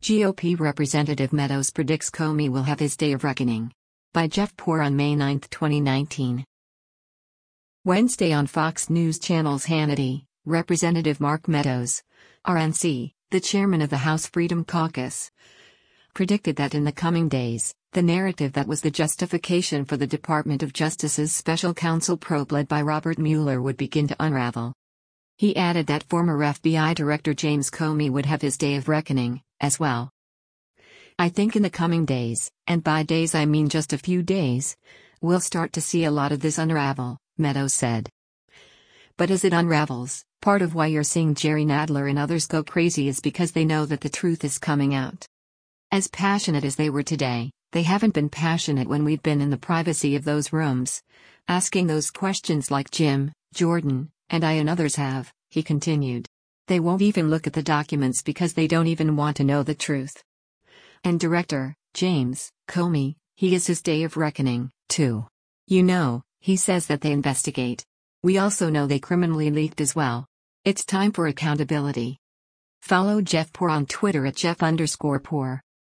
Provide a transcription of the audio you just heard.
GOP Representative Meadows predicts Comey will have his day of reckoning. By Jeff Poor on May 9, 2019. Wednesday on Fox News Channel's Hannity, Representative Mark Meadows, RNC, the chairman of the House Freedom Caucus, predicted that in the coming days, the narrative that was the justification for the Department of Justice's special counsel probe led by Robert Mueller would begin to unravel. He added that former FBI Director James Comey would have his day of reckoning, as well. "I think in the coming days, and by days I mean just a few days, we'll start to see a lot of this unravel," Meadows said. But as it unravels, part of why you're seeing Jerry Nadler and others go crazy is because they know that the truth is coming out. As passionate as they were today, they haven't been passionate when we've been in the privacy of those rooms, asking those questions like Jim, Jordan, and I and others have, he continued. They won't even look at the documents because they don't even want to know the truth. And Director James Comey, he is his day of reckoning, too. You know, he says that they investigate. We also know they criminally leaked as well. It's time for accountability. Follow Jeff Poor on Twitter at Jeff_Poor.